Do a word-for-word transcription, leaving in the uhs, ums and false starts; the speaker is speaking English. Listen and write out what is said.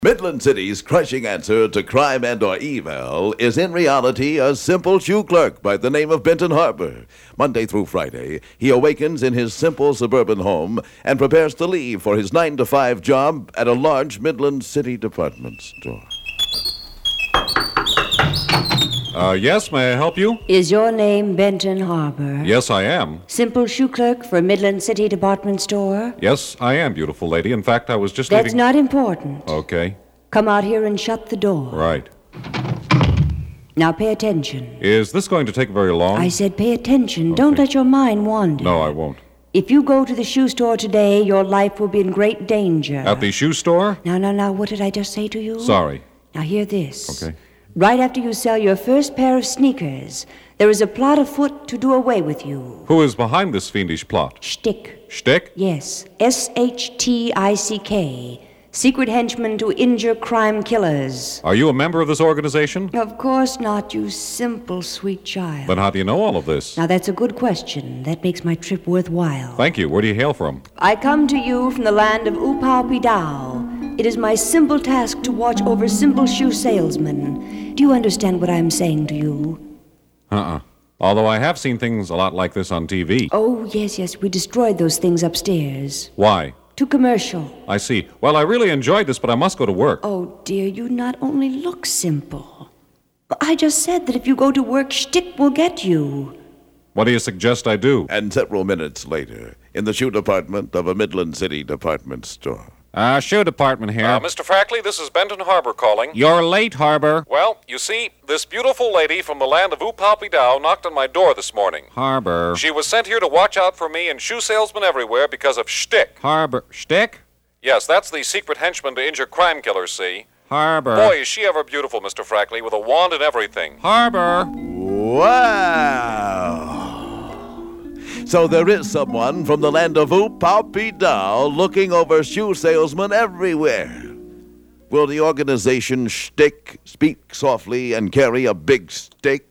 Midland City's crushing answer to crime and or evil is in reality a simple shoe clerk by the name of Benton Harbor. Monday through Friday, he awakens in his simple suburban home and prepares to leave for his nine to five job at a large Midland City department store. Uh, yes, may I help you? Is your name Benton Harbor? Yes, I am. Simple shoe clerk for Midland City Department Store? Yes, I am, beautiful lady. In fact, I was just That's leaving... not important. Okay. Come out here and shut the door. Right. Now pay attention. Is this going to take very long? I said pay attention. Okay. Don't let your mind wander. No, I won't. If you go to the shoe store today, your life will be in great danger. At the shoe store? Now, now, now, what did I just say to you? Sorry. Now hear this. Okay. Right after you sell your first pair of sneakers, there is a plot afoot to do away with you. Who is behind this fiendish plot? Shtick. Shtick? Yes. S H T I C K. Secret henchmen to injure crime killers. Are you a member of this organization? Of course not, you simple, sweet child. Then how do you know all of this? Now, that's a good question. That makes my trip worthwhile. Thank you. Where do you hail from? I come to you from the land of Upau-Pidao. It is my simple task to watch over simple shoe salesmen. Do you understand what I'm saying to you? Uh-uh. Although I have seen things a lot like this on T V. Oh, yes, yes. We destroyed those things upstairs. Why? Too commercial. I see. Well, I really enjoyed this, but I must go to work. Oh, dear, you not only look simple. I just said that if you go to work, Shtick will get you. What do you suggest I do? And several minutes later, in the shoe department of a Midland City department store. Uh, shoe department here. Uh, Mister Frackley, this is Benton Harbor calling. You're late, Harbor. Well, you see, this beautiful lady from the land of Upau-Pidao knocked on my door this morning. Harbor. She was sent here to watch out for me and shoe salesmen everywhere because of Shtick. Harbor. Shtick? Yes, that's the secret henchman to injure crime killers, see? Harbor. Boy, is she ever beautiful, Mister Frackley, with a wand and everything. Harbor. Wow! So there is someone from the land of Upau-Pidao looking over shoe salesmen everywhere. Will the organization Shtick speak softly and carry a big stick?